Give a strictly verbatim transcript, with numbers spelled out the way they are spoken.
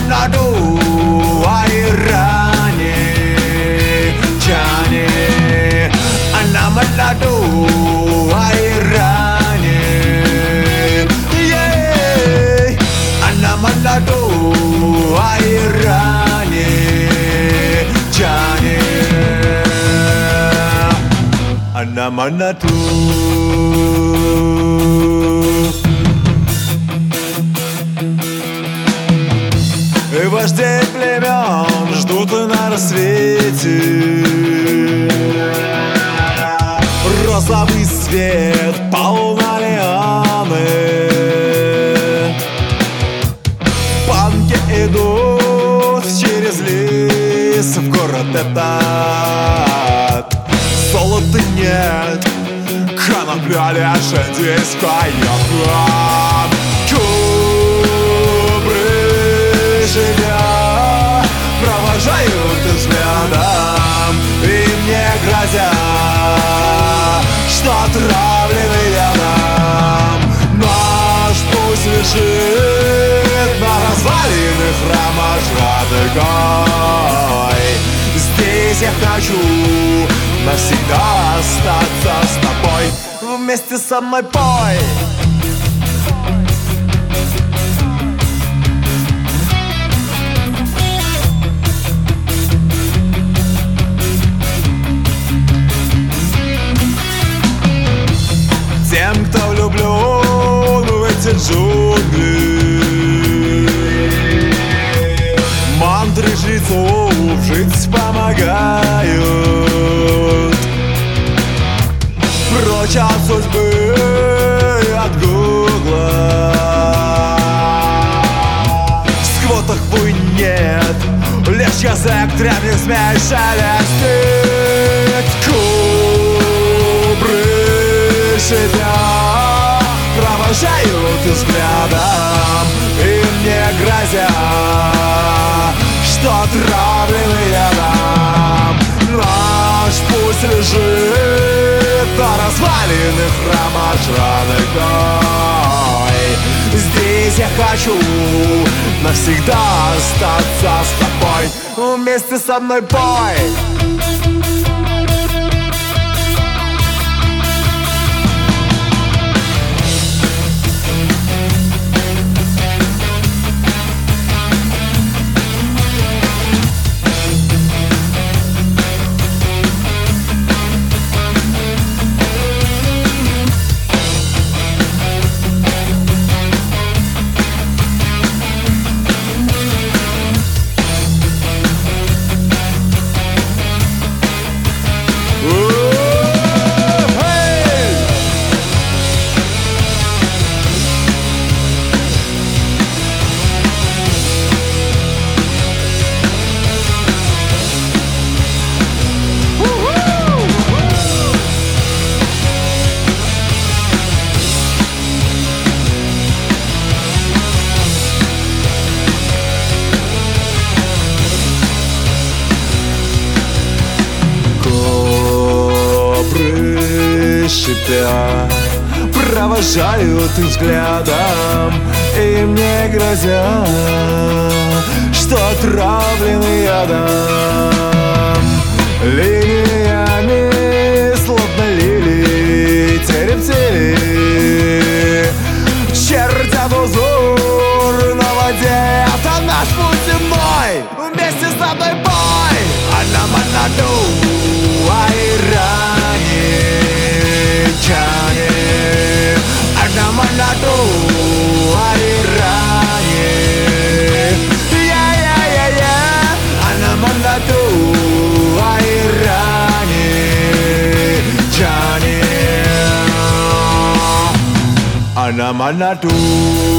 Manado, Irani, Jani, Anna Manado, Irani, yeah, Anna Manado, Irani, Jani, Anna Manado. И вождей племен ждут на рассвете. Розовый свет, полна лианы. Панки идут через лес в город этот. Золота нет, конопля лишь индийская. Себя провожают взглядом и мне грозят, что отравлены ядом. Наш путь лежит на развалинах храма Жрадыкой. Здесь я хочу навсегда остаться с тобой. Вместе со мной пой. Тем, кто влюблен в эти джунгли, мантры жрецов жить помогают. Прочь от судьбы и от гугла. В сквотах буй нет, лишь язык древних змей шелестит. Кубры себя провожают взглядом и мне грозят, что отравлены ядом. Наш путь лежит на развалинах храма Жрадыкой. Здесь я хочу навсегда остаться с тобой. Вместе со мной пой. Шипя, провожают взглядом и мне грозят, что отравлены ядом. Линиями словно лилии теребтели, чертят узор на воде. Это наш путь земной. Вместе со мной бой. Анна Манаду, Ирани, Jani, Anna Manado, Irani, yeah yeah yeah yeah, Anna Manado, Irani, Jani, Anna Manado.